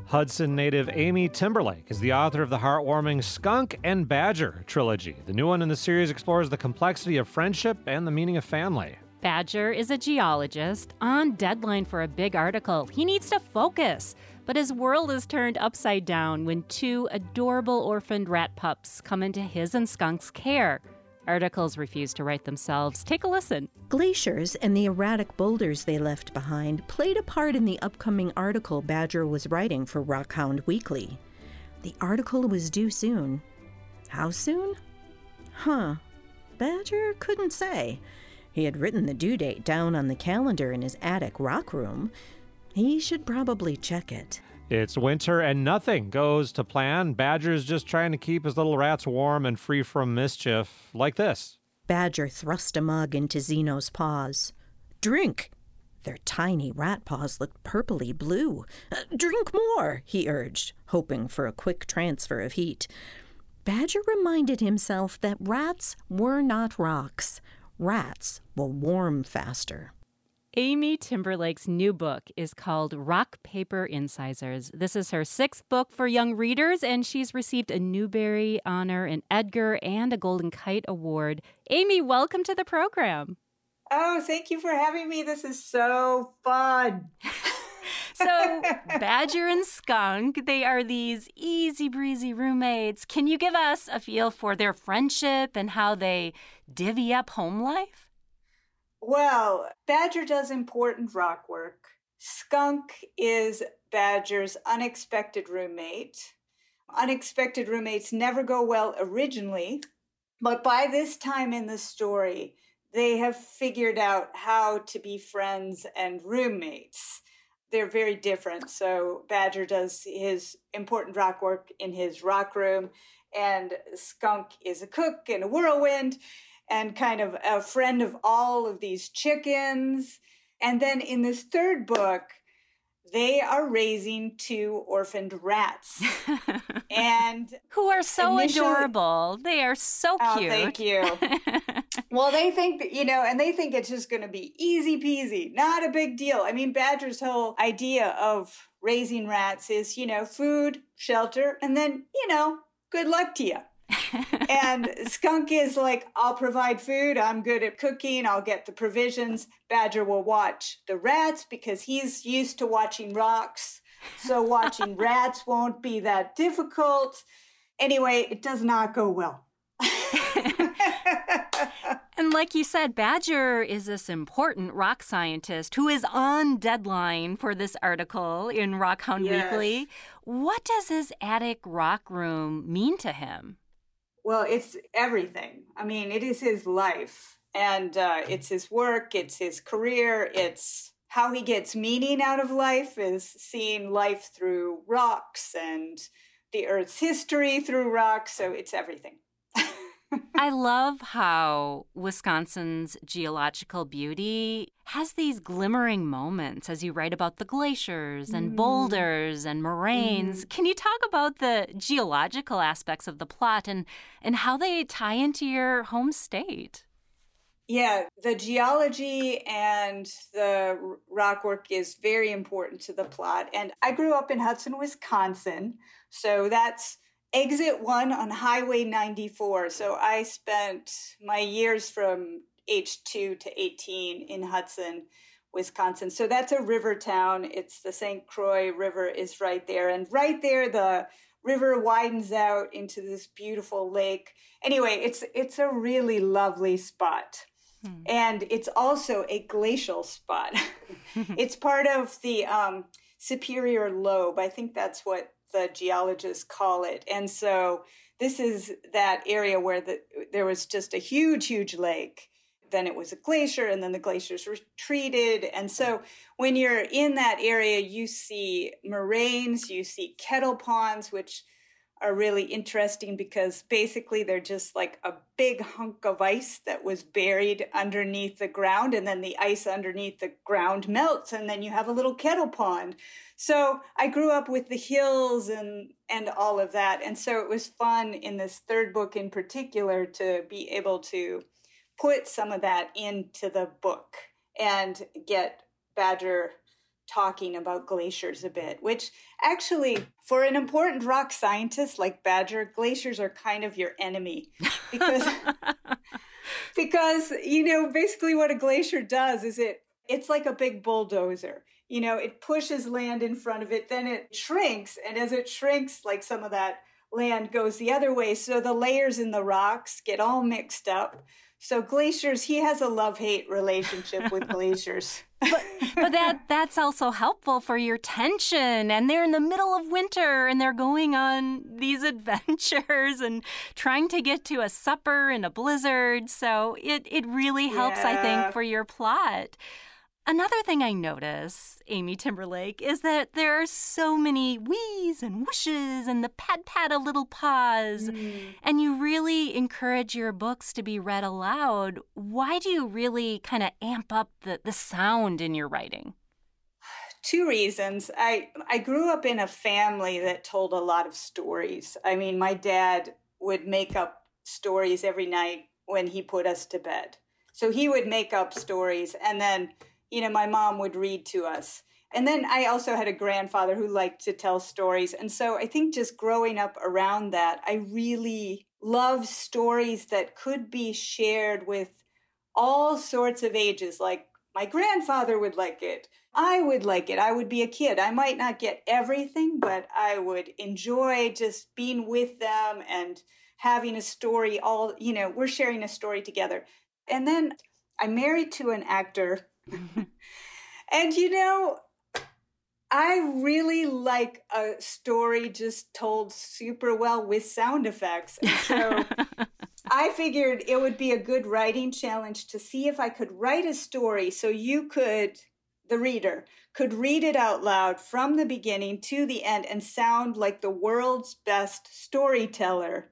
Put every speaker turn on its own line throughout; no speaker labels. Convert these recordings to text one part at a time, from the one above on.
Hudson native Amy Timberlake is the author of the heartwarming Skunk and Badger trilogy. The new one in the series explores the complexity of friendship and the meaning of family.
Badger is a geologist on deadline for a big article. He needs to focus, but his world is turned upside down when two adorable orphaned rat pups come into his and Skunk's care. Articles refuse to write themselves. Take a listen.
Glaciers and the erratic boulders they left behind played a part in the upcoming article Badger was writing for Rockhound Weekly. The article was due soon. How soon? Badger couldn't say. He had written the due date down on the calendar in his attic rock room. He should probably check it.
It's winter and nothing goes to plan. Badger's just trying to keep his little rats warm and free from mischief, like this.
Badger thrust a mug into Zeno's paws. Drink! Their tiny rat paws looked purpley blue. Drink more, he urged, hoping for a quick transfer of heat. Badger reminded himself that rats were not rocks. Rats will warm faster.
Amy Timberlake's new book is called Rock Paper Incisors. This is her 6th book for young readers, and she's received a Newbery Honor, an Edgar, and a Golden Kite Award. Amy, welcome to the program.
Oh, thank you for having me. This is so fun.
So, Badger and Skunk, they are these easy breezy roommates. Can you give us a feel for their friendship and how they divvy up home life?
Well, Badger does important rock work. Skunk is Badger's unexpected roommate. Unexpected roommates never go well originally, but by this time in the story, they have figured out how to be friends and roommates. They're very different. So Badger does his important rock work in his rock room, and Skunk is a cook and a whirlwind and kind of a friend of all of these chickens. And then in this third book, they are raising 2 orphaned rats. And
who are so adorable. They are so cute.
Oh, thank you. Well, they think that, and they think it's just going to be easy peasy, not a big deal. I mean, Badger's whole idea of raising rats is, food, shelter, and then, good luck to you. And Skunk is like, I'll provide food. I'm good at cooking. I'll get the provisions. Badger will watch the rats because he's used to watching rocks. So watching rats won't be that difficult. Anyway, it does not go well.
And like you said, Badger is this important rock scientist who is on deadline for this article in Rockhound Weekly. What does his attic rock room mean to him?
Well, it's everything. I mean, it is his life, and it's his work, it's his career, it's how he gets meaning out of life is seeing life through rocks and the Earth's history through rocks, so it's everything.
I love how Wisconsin's geological beauty has these glimmering moments as you write about the glaciers and boulders and moraines. Can you talk about the geological aspects of the plot and how they tie into your home state?
Yeah, the geology and the rock work is very important to the plot. And I grew up in Hudson, Wisconsin, so that's Exit 1 on Highway 94. So I spent my years from age 2 to 18 in Hudson, Wisconsin. So that's a river town. It's the St. Croix River is right there. And right there, the river widens out into this beautiful lake. Anyway, it's a really lovely spot. And it's also a glacial spot. It's part of the Superior Lobe. I think that's what the geologists call it. And so this is that area where there was just a huge, huge lake. Then it was a glacier, and then the glaciers retreated. And so when you're in that area, you see moraines, you see kettle ponds, which are really interesting because basically they're just like a big hunk of ice that was buried underneath the ground, and then the ice underneath the ground melts, and then you have a little kettle pond. So I grew up with the hills and all of that, and so it was fun in this third book in particular to be able to put some of that into the book and get Badger talking about glaciers a bit, which actually, for an important rock scientist like Badger, glaciers are kind of your enemy because, basically what a glacier does is it's like a big bulldozer. It pushes land in front of it, then it shrinks. And as it shrinks, like some of that land goes the other way. So the layers in the rocks get all mixed up. So glaciers, he has a love-hate relationship with glaciers.
But that's also helpful for your tension. And they're in the middle of winter and they're going on these adventures and trying to get to a supper in a blizzard. So it really helps, I think, for your plot. Another thing I notice, Amy Timberlake, is that there are so many whees and whooshes and the pat of little paws. And you really encourage your books to be read aloud. Why do you really kind of amp up the sound in your writing?
Two reasons. I grew up in a family that told a lot of stories. I mean, my dad would make up stories every night when he put us to bed. So he would make up stories and then my mom would read to us. And then I also had a grandfather who liked to tell stories. And so I think just growing up around that, I really love stories that could be shared with all sorts of ages. Like my grandfather would like it. I would like it. I would be a kid. I might not get everything, but I would enjoy just being with them and having a story we're sharing a story together. And then I'm married to an actor. And I really like a story just told super well with sound effects. And so I figured it would be a good writing challenge to see if I could write a story so the reader could read it out loud from the beginning to the end and sound like the world's best storyteller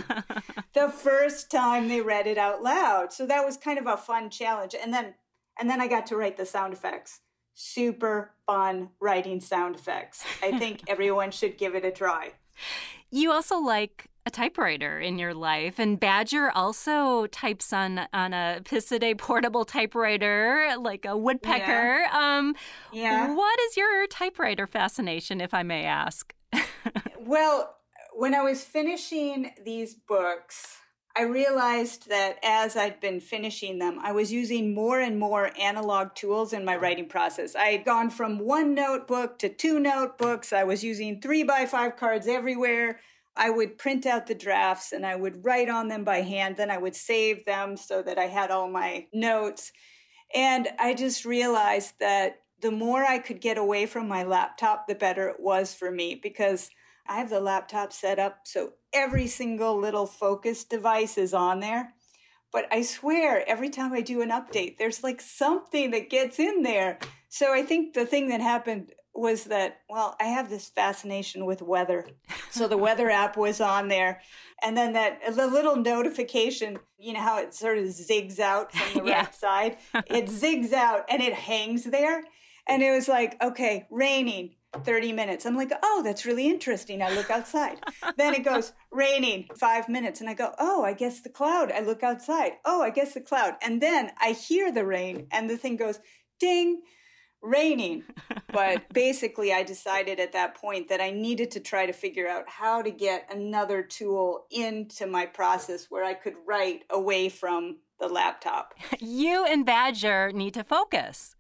the first time they read it out loud. So that was kind of a fun challenge. And then I got to write the sound effects. Super fun writing sound effects. I think everyone should give it a try.
You also like a typewriter in your life, and Badger also types on a Pisiday portable typewriter, like a woodpecker.
Yeah.
What is your typewriter fascination, if I may ask?
Well, when I was finishing these books, I realized that as I'd been finishing them, I was using more and more analog tools in my writing process. I had gone from one notebook to two notebooks. I was using 3x5 cards everywhere. I would print out the drafts and I would write on them by hand. Then I would save them so that I had all my notes. And I just realized that the more I could get away from my laptop, the better it was for me, because I have the laptop set up so every single little focus device is on there. But I swear, every time I do an update, there's like something that gets in there. So I think the thing that happened was that, I have this fascination with weather. So the weather app was on there. And then the little notification, how it sort of zigs out from the right side? It zigs out and it hangs there. And it was like, okay, raining. 30 minutes. I'm like, oh, that's really interesting. I look outside. Then it goes, raining, 5 minutes. And I go, oh, I guess the cloud. I look outside. Oh, I guess the cloud. And then I hear the rain and the thing goes, ding, raining. But basically, I decided at that point that I needed to try to figure out how to get another tool into my process where I could write away from the laptop.
You and Badger need to focus.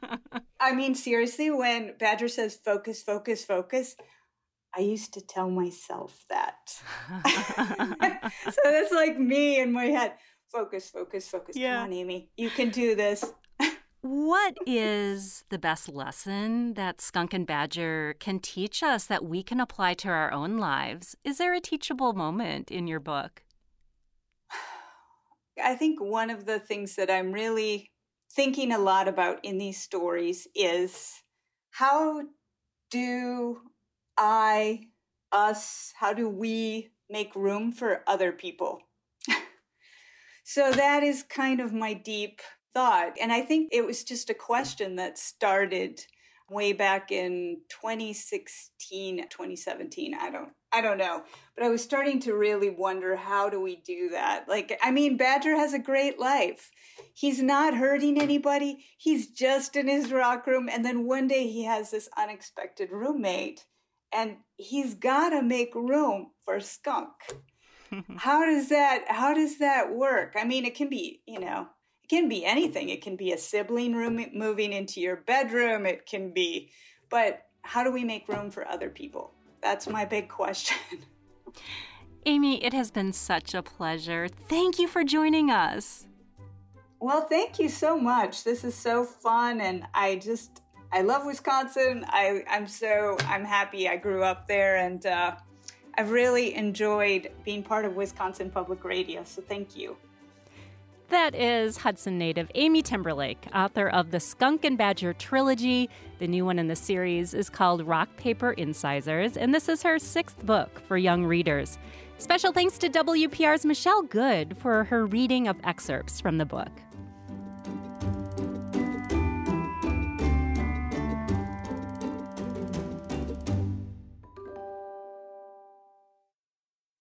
I mean, seriously, when Badger says focus, focus, focus, I used to tell myself that. So that's like me in my head. Focus, focus, focus. Yeah. Come on, Amy. You can do this.
What is the best lesson that Skunk and Badger can teach us that we can apply to our own lives? Is there a teachable moment in your book?
I think one of the things that I'm really thinking a lot about in these stories is how do we make room for other people? So that is kind of my deep thought. And I think it was just a question that started way back in 2016, 2017. I don't know. But I was starting to really wonder, how do we do that? Badger has a great life. He's not hurting anybody. He's just in his rock room. And then one day he has this unexpected roommate, and he's got to make room for Skunk. How does that work? It can be, it can be anything. It can be a sibling moving into your bedroom. But how do we make room for other people? That's my big question.
Amy, it has been such a pleasure. Thank you for joining us.
Well, thank you so much. This is so fun, and I love Wisconsin. I'm happy I grew up there, and I've really enjoyed being part of Wisconsin Public Radio, so thank you.
That is Hudson native Amy Timberlake, author of the Skunk and Badger trilogy. The new one in the series is called Rock, Paper, Incisors, and this is her 6th book for young readers. Special thanks to WPR's Michelle Good for her reading of excerpts from the book.